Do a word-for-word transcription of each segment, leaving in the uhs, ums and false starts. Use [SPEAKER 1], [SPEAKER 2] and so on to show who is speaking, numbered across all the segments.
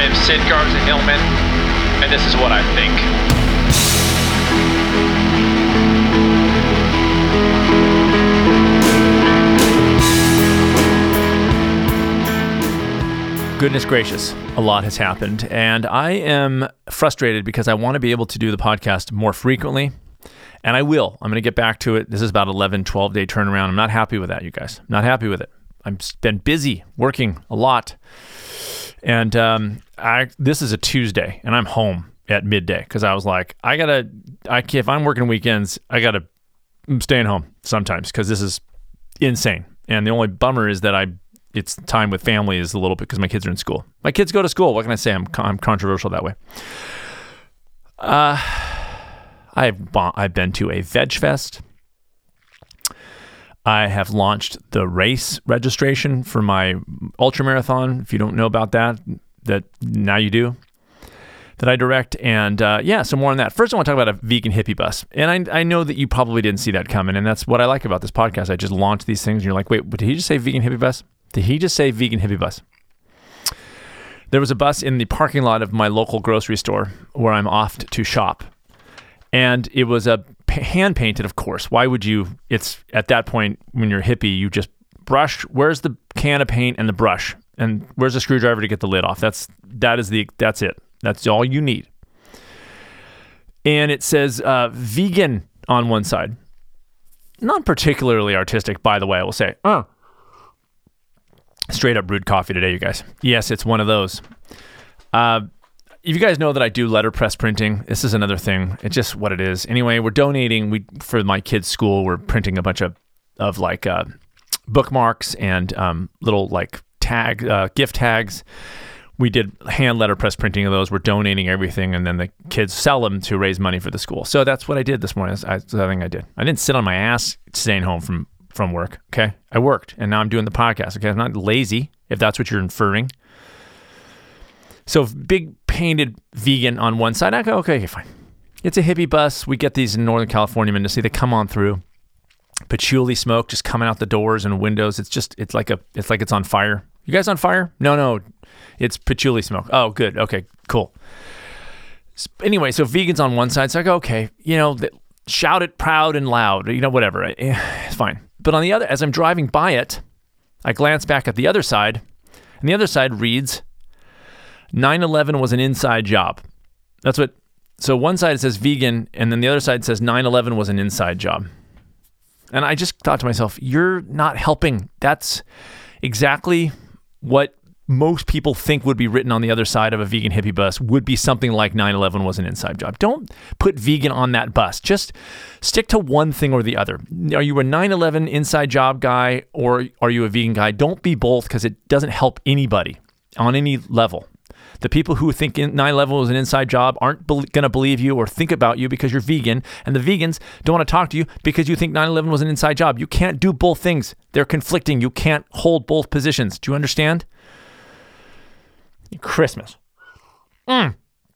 [SPEAKER 1] I'm Sid Garza-Hillman, and this is what I think. Goodness gracious, a lot has happened, and I am frustrated because I want to be able to do the podcast more frequently, and I will. I'm going to get back to it. This is about eleven, twelve day turnaround. I'm not happy with that, you guys. I'm not happy with it. I've been busy working a lot, and um, I this is a Tuesday, and I'm home at midday because I was like, I gotta. I can't, if I'm working weekends, I gotta. I'm staying home sometimes because this is insane. And the only bummer is that I. It's time with family is a little bit because my kids are in school. My kids go to school. What can I say? I'm I'm controversial that way. Uh, I've I've been to a Veg Fest. I have launched the race registration for my ultra marathon. If you don't know about that, that now you do. That I direct, and uh, yeah, so more on that. First, I want to talk about a vegan hippie bus, and I I know that you probably didn't see that coming, and that's what I like about this podcast. I just launched these things, and you're like, wait, did he just say vegan hippie bus? Did he just say vegan hippie bus? There was a bus in the parking lot of my local grocery store where I'm off to shop. And it was a hand painted, of course. Why would you? It's at that point when you're hippie, you just brush. Where's the can of paint and the brush? And where's the screwdriver to get the lid off? That's that is the that's it. That's all you need. And it says uh, vegan on one side. Not particularly artistic, by the way, I will say. Oh. Straight up brewed coffee today, you guys. Yes, it's one of those. Uh, you guys know that I do letterpress printing. This is another thing. It's just what it is. Anyway, we're donating. We for my kids' school. We're printing a bunch of of like uh, bookmarks and um, little like tag uh, gift tags. We did hand letterpress printing of those. We're donating everything, and then the kids sell them to raise money for the school. So that's what I did this morning. That's the thing I did. I didn't sit on my ass staying home from. from work, okay? I worked, and now I'm doing the podcast, okay? I'm not lazy, if that's what you're inferring. So big painted vegan on one side. I go, okay, okay, fine. It's a hippie bus. We get these in Northern California, Mendocino. They come on through. Patchouli smoke just coming out the doors and windows. It's just, it's like a, it's like it's on fire. You guys on fire? No, no. It's patchouli smoke. Oh, good. Okay, cool. Anyway, so vegans on one side. So I go, okay, you know, shout it proud and loud, you know, whatever. It's fine. But on the other, as I'm driving by it, I glance back at the other side, and the other side reads, nine eleven was an inside job. That's what, so one side says vegan, and then the other side says nine eleven was an inside job. And I just thought to myself, you're not helping. That's exactly what most people think would be written on the other side of a vegan hippie bus would be something like nine eleven was an inside job. Don't put vegan on that bus. Just stick to one thing or the other. Are you a nine eleven inside job guy or are you a vegan guy? Don't be both because it doesn't help anybody on any level. The people who think nine eleven was an inside job aren't be- going to believe you or think about you because you're vegan, and the vegans don't want to talk to you because you think nine eleven was an inside job. You can't do both things. They're conflicting. You can't hold both positions. Do you understand? Christmas. Mm.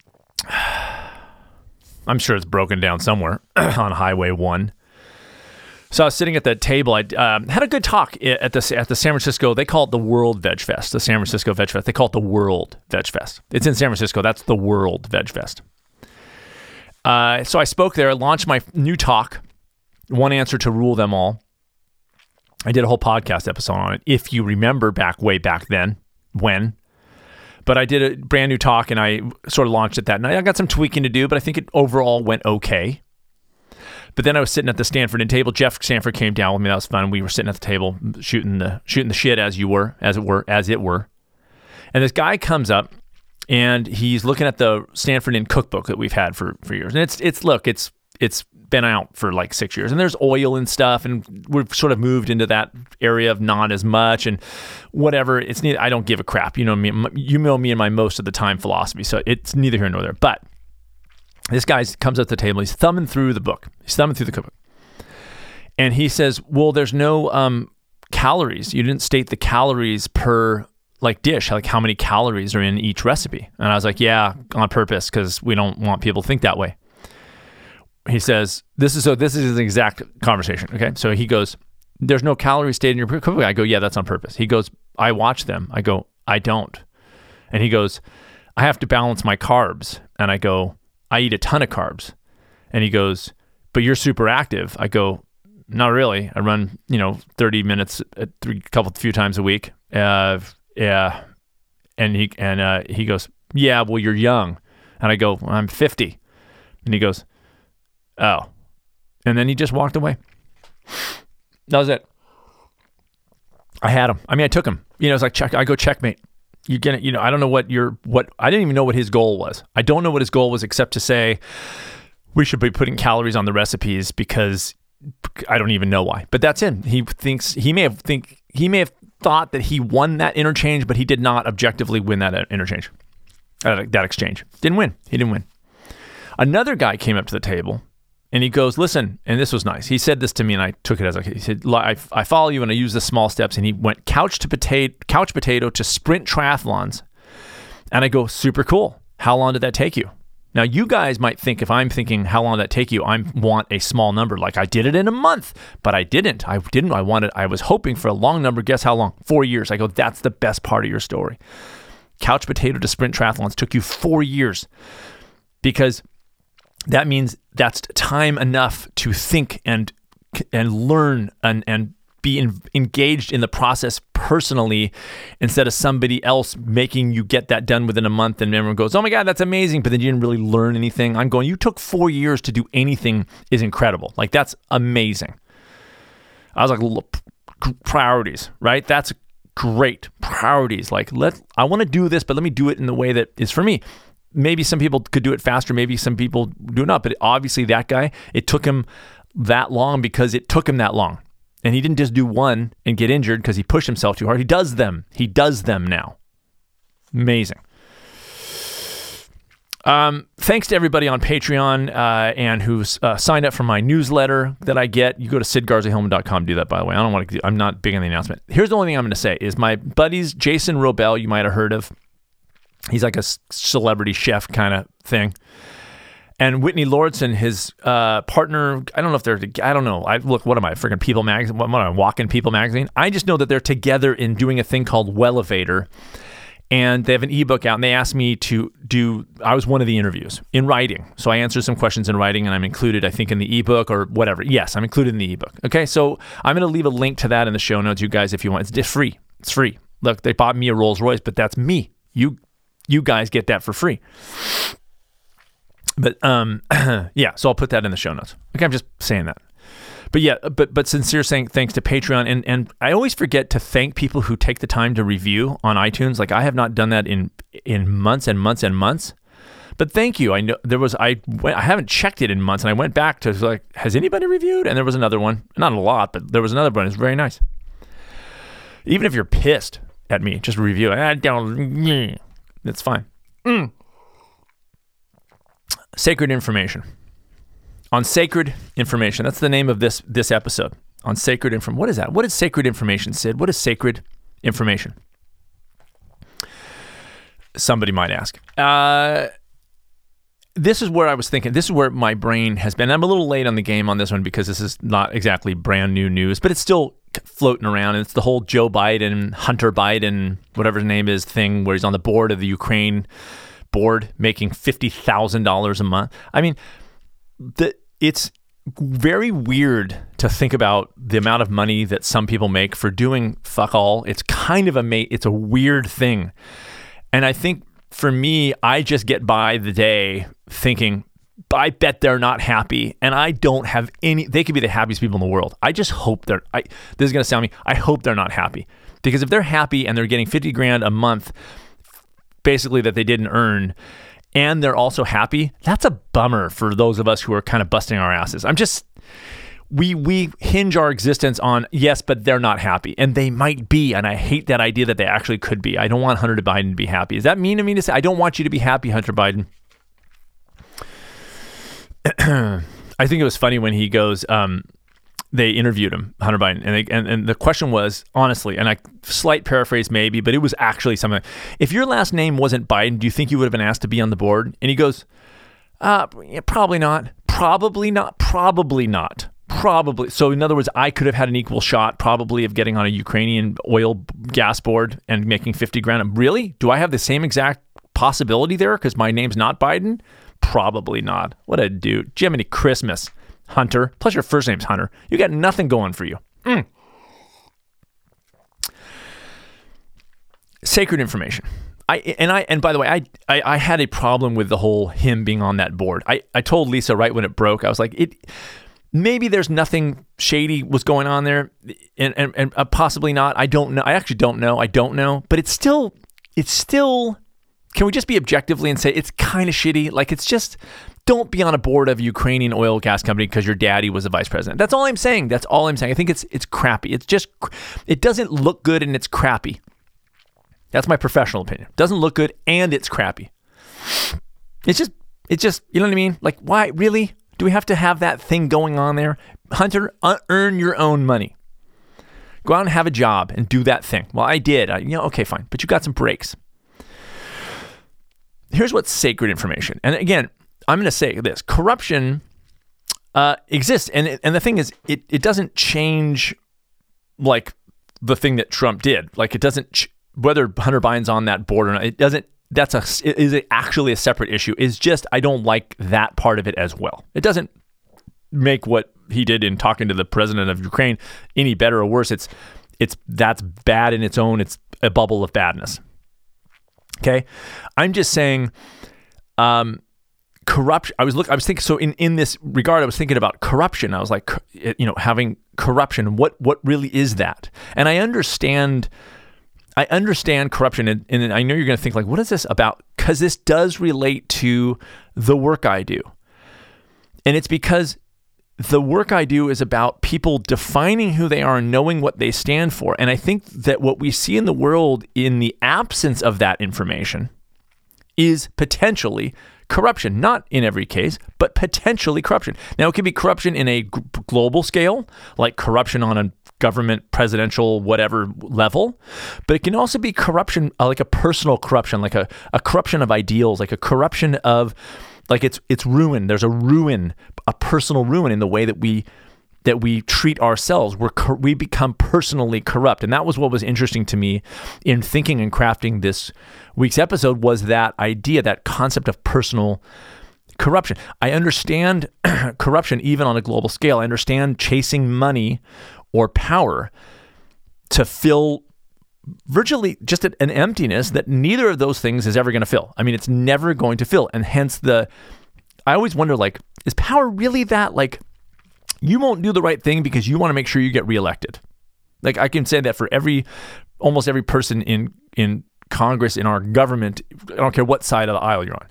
[SPEAKER 1] I'm sure it's broken down somewhere on Highway one. So I was sitting at that table. I um, had a good talk at the at the San Francisco. They call it the World Veg Fest, the San Francisco Veg Fest. They call it the World Veg Fest. It's in San Francisco. That's the World Veg Fest. Uh, so I spoke there. I launched my new talk, One Answer to Rule Them All. I did a whole podcast episode on it, if you remember back way back then, when. But I did a brand new talk, and I sort of launched it that night. I got some tweaking to do, but I think it overall went okay. But then I was sitting at the Stanford Inn table. Jeff Stanford came down with me. That was fun. We were sitting at the table shooting the shooting the shit as you were, as it were, as it were. And this guy comes up, and he's looking at the Stanford Inn cookbook that we've had for, for years. And it's it's look, it's it's been out for like six years, and there's oil and stuff, and we've sort of moved into that area of not as much and whatever. It's neither, I don't give a crap. You know me, you know me and my most of the time philosophy. So it's neither here nor there. But this guy comes up to the table. He's thumbing through the book. He's thumbing through the cookbook, and he says, "Well, there's no um, calories. You didn't state the calories per like dish, like how many calories are in each recipe." And I was like, "Yeah, on purpose, because we don't want people to think that way." He says, this is so this is an exact conversation. Okay. So he goes, there's no calories stated in your cookbook. I go, yeah, that's on purpose. He goes, I watch them. I go, I don't. And he goes, I have to balance my carbs. And I go, I eat a ton of carbs. And he goes, but you're super active. I go, not really. I run, you know, thirty minutes, a three, couple, few times a week. Uh, yeah. And he, and uh, he goes, yeah, well, you're young. And I go, well, I'm fifty. And he goes, oh. And then he just walked away. That was it. I had him. I mean, I took him. You know, it's like, check. I go, checkmate. You get it. You know, I don't know what your, what, I didn't even know what his goal was. I don't know what his goal was except to say, we should be putting calories on the recipes because I don't even know why. But that's it. He thinks, he may have think, he may have thought that he won that interchange, but he did not objectively win that interchange. Uh, that exchange. Didn't win. He didn't win. Another guy came up to the table and he goes, listen, and this was nice. He said this to me and I took it as like, he said, I, I follow you and I use the small steps. And he went couch to potato, couch potato to sprint triathlons. And I go, super cool. How long did that take you? Now you guys might think if I'm thinking, how long did that take you? I want a small number. Like I did it in a month, but I didn't. I didn't. I wanted, I was hoping for a long number. Guess how long? Four years. I go, that's the best part of your story. Couch potato to sprint triathlons took you four years because that means that's time enough to think and and learn and, and be in, engaged in the process personally instead of somebody else making you get that done within a month and everyone goes, oh my God, that's amazing. But then you didn't really learn anything. I'm going, you took four years to do anything is incredible. Like that's amazing. I was like, look, priorities, right? That's great. Priorities. Like let, I want to do this, but let me do it in the way that is for me. Maybe some people could do it faster. Maybe some people do not. But obviously that guy, it took him that long because it took him that long. And he didn't just do one and get injured because he pushed himself too hard. He does them. He does them now. Amazing. Um, thanks to everybody on Patreon uh, and who's uh, signed up for my newsletter that I get. You go to sid garza hillman dot com to do that, by the way. I don't want to do, I'm not big on the announcement. Here's the only thing I'm going to say is my buddies, Jason Robel, you might have heard of. He's like a celebrity chef kind of thing. And Whitney Lordson, his uh, partner, I don't know if they're, I don't know. I look, what am I, freaking People Magazine? What am I, Walking People Magazine? I just know that they're together in doing a thing called Wellevator. And they have an ebook out and they asked me to do, I was one of the interviews in writing. So I answered some questions in writing and I'm included, I think, in the ebook or whatever. Yes, I'm included in the ebook. Okay, so I'm going to leave a link to that in the show notes, you guys, if you want. It's just free. It's free. Look, they bought me a Rolls Royce, but that's me. You You guys get that for free. But um, yeah, so I'll put that in the show notes. Okay, I'm just saying that. But yeah, but but sincere saying thanks to Patreon. And and I always forget to thank people who take the time to review on iTunes. Like I have not done that in in months and months and months. But thank you. I know there was, I went, I haven't checked it in months and I went back to like, has anybody reviewed? And there was another one. Not a lot, but there was another one. It's very nice. Even if you're pissed at me, just review it. I don't, it's fine. Mm. Sacred Information. On Sacred Information. That's the name of this this episode. On Sacred Information. What is that? What is Sacred Information, Sid? What is Sacred Information? Somebody might ask. Uh, this is where I was thinking. This is where my brain has been. I'm a little late on the game on this one because this is not exactly brand new news, but it's still floating around. It's the whole Joe Biden, Hunter Biden, whatever his name is, thing where he's on the board of the Ukraine board making fifty thousand dollars a month. I mean, the, it's very weird to think about the amount of money that some people make for doing fuck all. It's kind of a, it's a weird thing. And I think for me, I just get by the day thinking, I bet they're not happy. And I don't have any, they could be the happiest people in the world. I just hope they're, I, this is going to sound me, I hope they're not happy. Because if they're happy and they're getting fifty grand a month, basically that they didn't earn, and they're also happy, that's a bummer for those of us who are kind of busting our asses. I'm just, we we hinge our existence on, yes, but they're not happy. And they might be, and I hate that idea that they actually could be. I don't want Hunter Biden to be happy. Is that mean of me to say? I don't want you to be happy, Hunter Biden. I think it was funny when he goes, um, they interviewed him, Hunter Biden, and, they, and and the question was, honestly, and I slight paraphrase maybe, but it was actually something. If your last name wasn't Biden, do you think you would have been asked to be on the board? And he goes, uh, yeah, probably not. Probably not. Probably not. Probably. So in other words, I could have had an equal shot probably of getting on a Ukrainian oil gas board and making fifty grand. Really? Do I have the same exact possibility there because my name's not Biden? Probably not. What a dude. Jiminy Christmas, Hunter. Plus your first name's Hunter. You got nothing going for you. Mm. Sacred information. I and I and by the way, I, I I had a problem with the whole him being on that board. I, I told Lisa right when it broke, I was like, it maybe there's nothing shady was going on there, and and, and uh, possibly not. I don't know. I actually don't know. I don't know. But it's still it's still. Can we just be objectively and say it's kind of shitty? Like it's just don't be on a board of a Ukrainian oil gas company because your daddy was the vice president. That's all I'm saying. That's all I'm saying. I think it's it's crappy. It's just it doesn't look good and it's crappy. That's my professional opinion. Doesn't look good and it's crappy. It's just, it's just, you know what I mean? Like, why, really? Do we have to have that thing going on there? Hunter, uh, earn your own money. Go out and have a job and do that thing. Well, I did. I, you know, okay, fine. But you got some breaks. Here's what's sacred information. And again, I'm going to say this. Corruption uh, exists. And and the thing is, it, it doesn't change like the thing that Trump did. Like it doesn't ch- whether Hunter Biden's on that board or not, it doesn't, that's a, it is actually a separate issue. It's just, I don't like that part of it as well. It doesn't make what he did in talking to the president of Ukraine any better or worse. It's, it's, that's bad in its own, it's a bubble of badness. Okay. I'm just saying, um, corruption. I was look, I was thinking, so in, in this regard, I was thinking about corruption. I was like, you know, having corruption, what, what really is that? And I understand I understand corruption, and, and I know you're going to think like, what is this about? Because this does relate to the work I do. And it's because the work I do is about people defining who they are and knowing what they stand for. And I think that what we see in the world in the absence of that information is potentially corruption. Not in every case, but potentially corruption. Now, it could be corruption in a g- global scale, like corruption on a government, presidential, whatever level. But it can also be corruption, uh, like a personal corruption, like a, a corruption of ideals, like a corruption of, like it's it's ruin. There's a ruin, a personal ruin in the way that we that we treat ourselves. We're we become personally corrupt. And that was what was interesting to me in thinking and crafting this week's episode, was that idea, that concept of personal corruption. I understand corruption even on a global scale. I understand chasing money or power to fill virtually just an emptiness that neither of those things is ever going to fill. I mean, it's never going to fill. And hence the, I always wonder, like, is power really that, like, you won't do the right thing because you want to make sure you get reelected? Like, I can say that for every, almost every person in, in Congress, in our government, I don't care what side of the aisle you're on.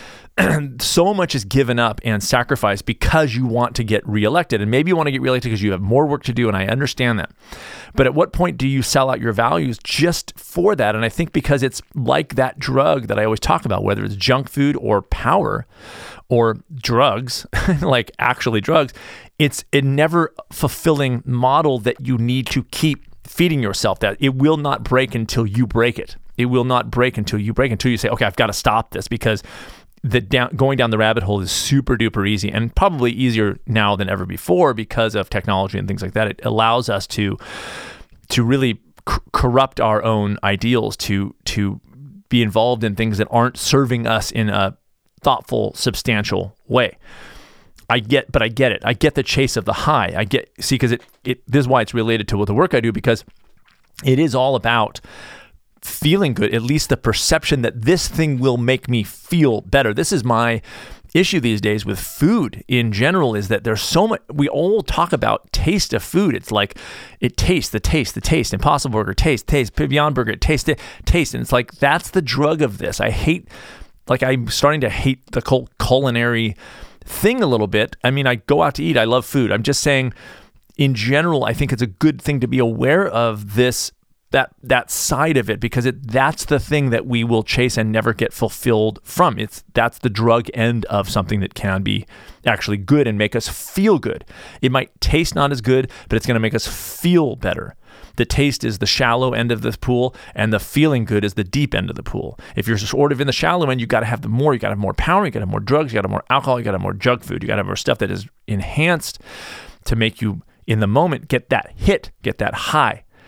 [SPEAKER 1] So much is given up and sacrificed because you want to get reelected. And maybe you want to get reelected because you have more work to do, and I understand that. But at what point do you sell out your values just for that? And I think because it's like that drug that I always talk about, whether it's junk food or power or drugs, like actually drugs, it's a never fulfilling model that you need to keep feeding yourself, that it will not break until you break it. It will not break until you break, until you say, okay, I've got to stop this, because the down, going down the rabbit hole is super duper easy, and probably easier now than ever before because of technology and things like that. It allows us to to really c- corrupt our own ideals, to to be involved in things that aren't serving us in a thoughtful, substantial way. I get, but I get it. I get the chase of the high. I get, see, because it, it this is why it's related to the work I do, because it is all about feeling good, at least the perception that this thing will make me feel better. This is my issue these days with food in general, is that there's so much, we all talk about taste of food. It's like, it tastes, the taste, the taste, Impossible Burger, taste, taste, Beyond Burger, taste, taste. And it's like, that's the drug of this. I hate, like I'm starting to hate the cul- culinary thing a little bit. I mean, I go out to eat, I love food. I'm just saying, in general, I think it's a good thing to be aware of this, that that side of it, because it that's the thing that we will chase and never get fulfilled from. It's that's the drug end of something that can be actually good and make us feel good. It might taste not as good, but it's going to make us feel better. The taste is the shallow end of the pool, and the feeling good is the deep end of the pool. If you're sort of in the shallow end, you got to have the more, you got to have more power, you got to have more drugs, you got to have more alcohol, you got to have more junk food, you got to have more stuff that is enhanced to make you in the moment get that hit, get that high.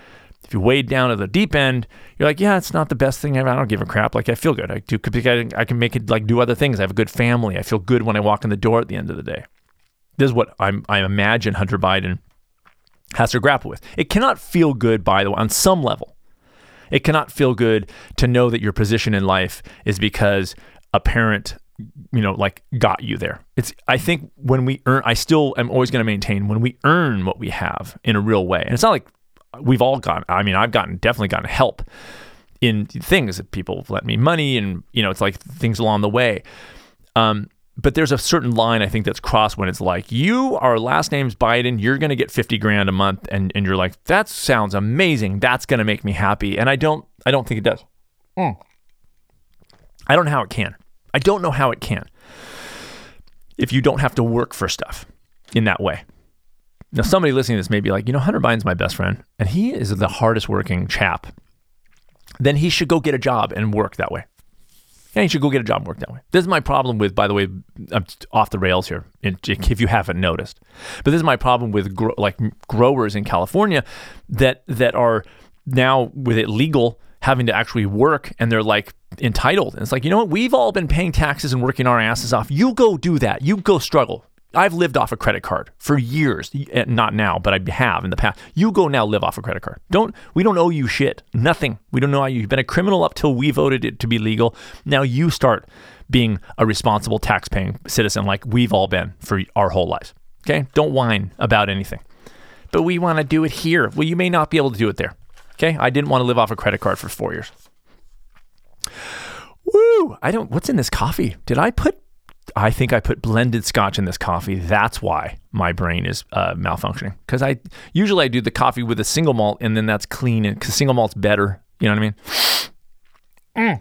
[SPEAKER 1] If you wade down to the deep end, you're like, yeah, it's not the best thing ever. I don't give a crap. Like, I feel good. I do. I can make it like do other things. I have a good family. I feel good when I walk in the door at the end of the day. This is what I'm, I imagine Hunter Biden has to grapple with. It cannot feel good, by the way, on some level. It cannot feel good to know that your position in life is because a parent, you know, like got you there. It's, I think when we earn, I still am always going to maintain when we earn what we have in a real way. And it's not like we've all gotten, I mean, I've gotten, definitely gotten help in things that people have lent me money and, you know, it's like things along the way. Um, but there's a certain line I think that's crossed when it's like, you, our last name's Biden, you're going to get fifty grand a month. And, and you're like, that sounds amazing. That's going to make me happy. And I don't, I don't think it does. Mm. I don't know how it can. I don't know how it can. If you don't have to work for stuff in that way. Now, somebody listening to this may be like, you know, Hunter Biden's my best friend and he is the hardest working chap. Then he should go get a job and work that way. Yeah, he should go get a job and work that way. This is my problem with, by the way, I'm off the rails here, if you haven't noticed. But this is my problem with gro- like growers in California that that are now with it legal having to actually work and they're like entitled. And it's like, you know what? We've all been paying taxes and working our asses off. You go do that. You go struggle. I've lived off a credit card for years. Not now, but I have in the past. You go now live off a credit card. Don't, we don't owe you shit. Nothing. We don't know how you, you've been a criminal up till we voted it to be legal. Now you start being a responsible tax-paying citizen like we've all been for our whole lives. Okay? Don't whine about anything. But we want to do it here. Well, you may not be able to do it there. Okay? I didn't want to live off a credit card for four years. Woo! I don't, what's in this coffee? Did I put I think I put blended scotch in this coffee. That's why my brain is uh, malfunctioning. Because I usually I do the coffee with a single malt, and then that's clean. And because single malt's better, you know what I mean? Mm.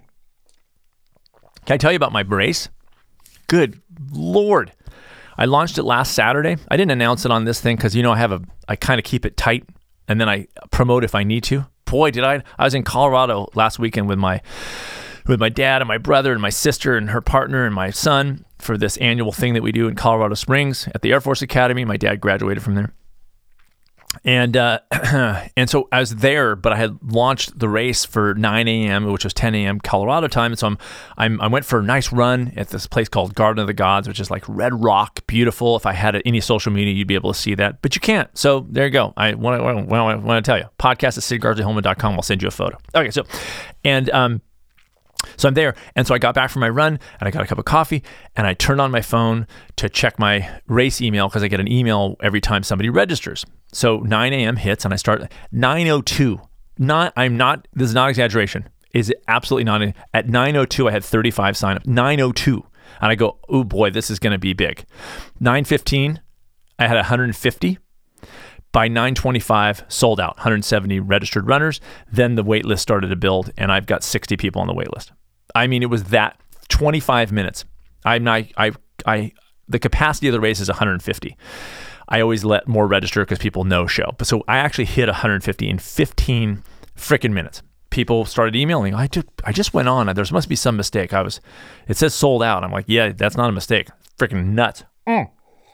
[SPEAKER 1] Can I tell you about my brace? Good Lord! I launched it last Saturday. I didn't announce it on this thing because you know I have a I kind of keep it tight, and then I promote if I need to. Boy, did I! I was in Colorado last weekend with my. with my dad and my brother and my sister and her partner and my son for this annual thing that we do in Colorado Springs at the Air Force Academy. My dad graduated from there. And uh, and so I was there, but I had launched the race for nine a.m., which was ten a.m. Colorado time. And so I'm, I'm, I went for a nice run at this place called Garden of the Gods, which is like red rock, beautiful. If I had any social media, you'd be able to see that. But you can't. So there you go. I want to want to tell you. Podcast at sid garza hillman dot com. I'll send you a photo. Okay, so, and... um. So I'm there. And so I got back from my run and I got a cup of coffee and I turned on my phone to check my race email because I get an email every time somebody registers. So nine a.m. hits and I start nine oh two. Not, I'm not, this is not exaggeration. Is it absolutely not? At nine oh two, I had thirty-five signups. nine oh two. And I go, oh boy, this is going to be big. nine fifteen, I had one hundred fifty. By nine twenty-five, sold out, one hundred seventy registered runners. Then the wait list started to build, and I've got sixty people on the wait list. I mean, it was that twenty-five minutes. I'm not, I, I, the capacity of the race is one hundred fifty. I always let more register because people no show. But so I actually hit one hundred fifty in fifteen freaking minutes. People started emailing. I just, I just went on. There must be some mistake. I was, it says sold out. I'm like, yeah, that's not a mistake. Freaking nuts. Mm.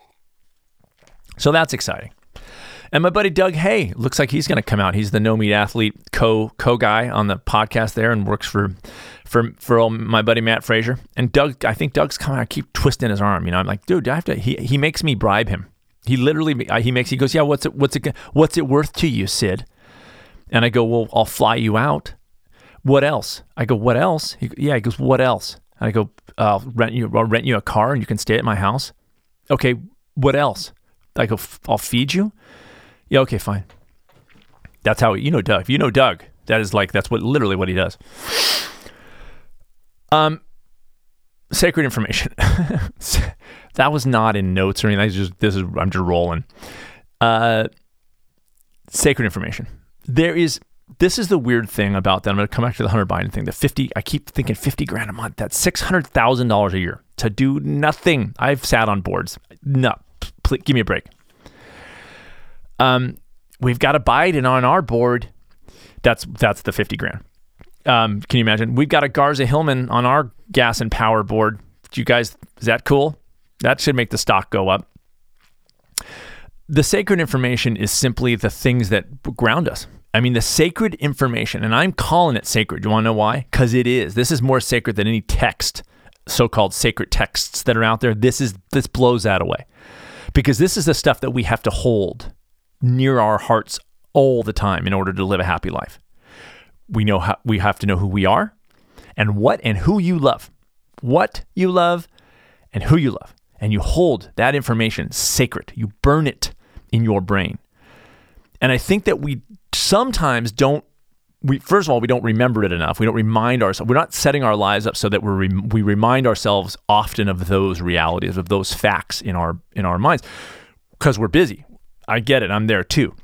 [SPEAKER 1] So that's exciting. And my buddy Doug Hay looks like he's going to come out. He's the No Meat Athlete co co guy on the podcast there, and works for for for old, my buddy Matt Frazier. And Doug, I think Doug's coming out. I keep twisting his arm. You know, I'm like, dude, do I have to? He he makes me bribe him. He literally he makes he goes, yeah, what's it what's it what's it worth to you, Sid? And I go, well, I'll fly you out. What else? I go, what else? He, yeah, he goes, what else? And I go, I'll rent you I'll rent you a car and you can stay at my house. Okay, what else? I go, I'll feed you. Yeah, okay, fine. That's how, you know Doug. If you know Doug, that is like, that's what literally what he does. Um, sacred information. That was not in notes or anything. I just, this is, I'm just rolling. Uh, sacred information. There is, this is the weird thing about that. I'm going to come back to the Hunter Biden thing. The fifty, I keep thinking fifty grand a month. That's six hundred thousand dollars a year to do nothing. I've sat on boards. No, please, give me a break. Um, we've got a Biden on our board. That's that's the fifty grand. Um, can you imagine? We've got a Garza Hillman on our gas and power board. Do you guys, is that cool? That should make the stock go up. The sacred information is simply the things that ground us. I mean, the sacred information, and I'm calling it sacred. You want to know why? Because it is. This is more sacred than any text, so-called sacred texts that are out there. This is this blows that away. Because this is the stuff that we have to hold near our hearts all the time in order to live a happy life. We know how, we have to know who we are and what and who you love. What you love and who you love. And you hold that information sacred. You burn it in your brain. And I think that we sometimes don't, we first of all, we don't remember it enough. We don't remind ourselves. We're not setting our lives up so that we're, we remind ourselves often of those realities, of those facts in our in our minds, because we're busy. I get it. I'm there too.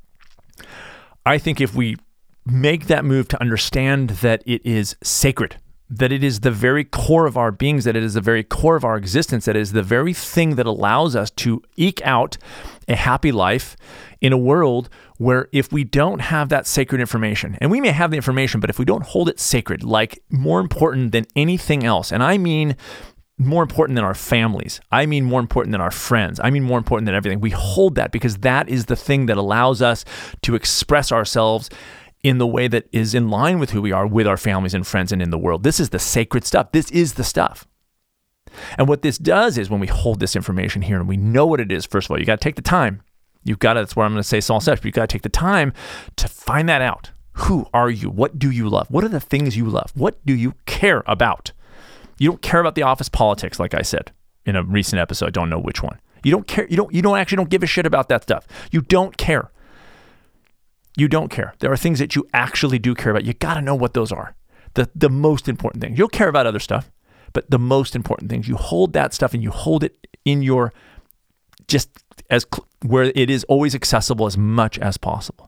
[SPEAKER 1] I think if we make that move to understand that it is sacred, that it is the very core of our beings, that it is the very core of our existence, that it is the very thing that allows us to eke out a happy life in a world where if we don't have that sacred information, and we may have the information, but if we don't hold it sacred, like more important than anything else, and I mean more important than our families, I mean more important than our friends, I mean more important than everything, we hold that because that is the thing that allows us to express ourselves in the way that is in line with who we are with our families and friends and in the world. This is the sacred stuff. This is the stuff. And what this does is when we hold this information here and we know what it is, first of all, you got to take the time. You've got to, that's where I'm going to say Saul Sesh, but you've got to take the time to find that out. Who are you? What do you love? What are the things you love? What do you care about? You don't care about the office politics, like I said in a recent episode. I don't know which one. You don't care. You don't, you don't actually don't give a shit about that stuff. You don't care. You don't care. There are things that you actually do care about. You got to know what those are. The the most important things. You'll care about other stuff, but the most important things, you hold that stuff and you hold it in your, just as where it is always accessible as much as possible.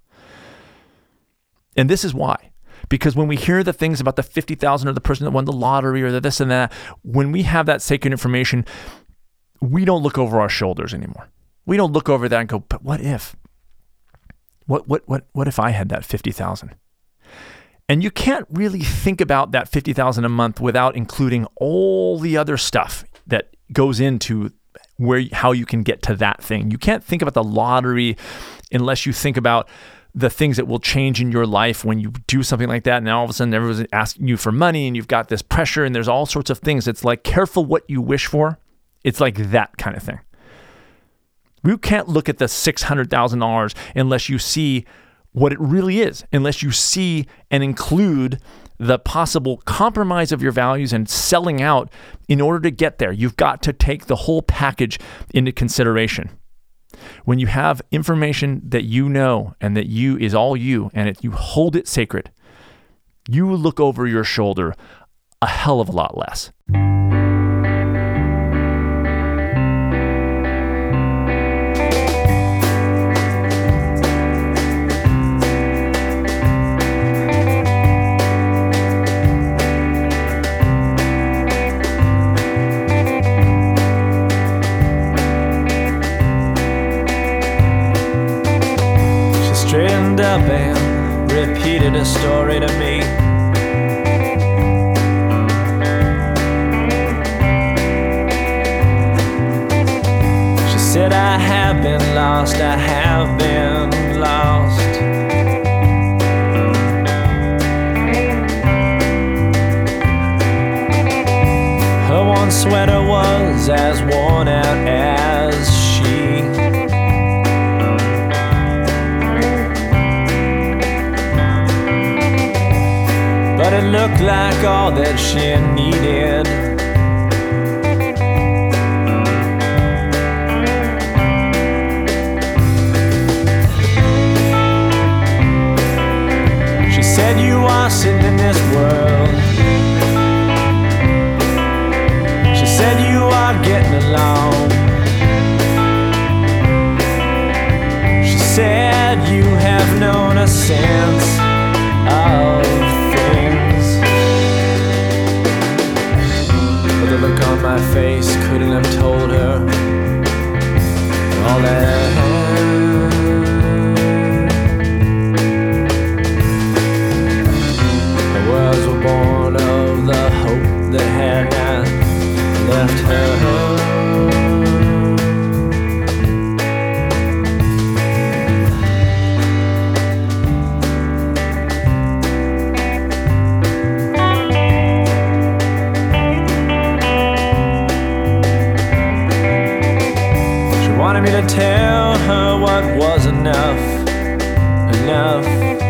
[SPEAKER 1] And this is why. Because when we hear the things about the fifty thousand or the person that won the lottery or the this and that, when we have that sacred information, we don't look over our shoulders anymore. We don't look over that and go, but what if? What what what what if I had that fifty thousand? And you can't really think about that fifty thousand a month without including all the other stuff that goes into where how you can get to that thing. You can't think about the lottery unless you think about the things that will change in your life when you do something like that. And now all of a sudden everyone's asking you for money and you've got this pressure and there's all sorts of things. It's like, careful what you wish for. It's like that kind of thing. You can't look at the six hundred thousand dollars unless you see what it really is, unless you see and include the possible compromise of your values and selling out in order to get there. You've got to take the whole package into consideration. When you have information that you know and that you is all you and it, you hold it sacred, you look over your shoulder a hell of a lot less.
[SPEAKER 2] Up and repeated a story to me. She said, I have been lost, I have been lost. Her one sweater was as worn out as she. But it looked like all that she needed. She said, you are sitting in this world. She said, you are getting along. She said, you have known a sense of the look on my face couldn't have told her all that. The words were born of the hope that had not left her. me to tell her what was enough, enough.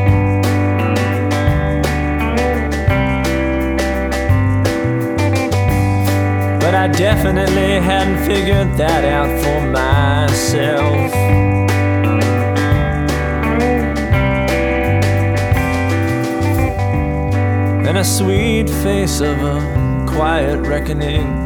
[SPEAKER 2] But I definitely hadn't figured that out for myself. And a sweet face of a quiet reckoning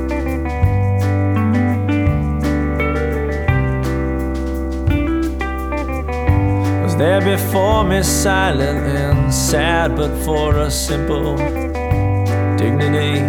[SPEAKER 2] was there before me, silent and sad, but for a simple dignity.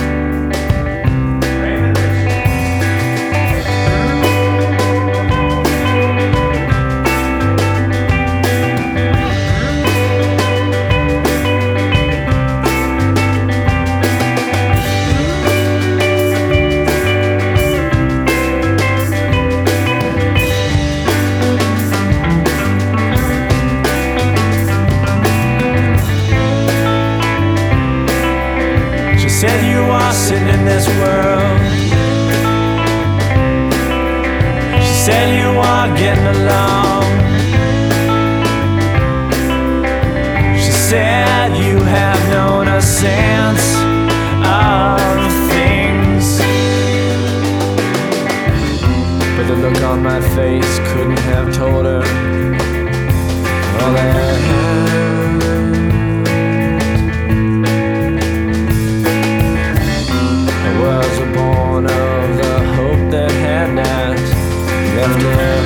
[SPEAKER 2] Said you are sitting in this world. She said you are getting along. She said you have known a sense of things. But the look on my face couldn't have told her all that. Was born of the hope that had not left her.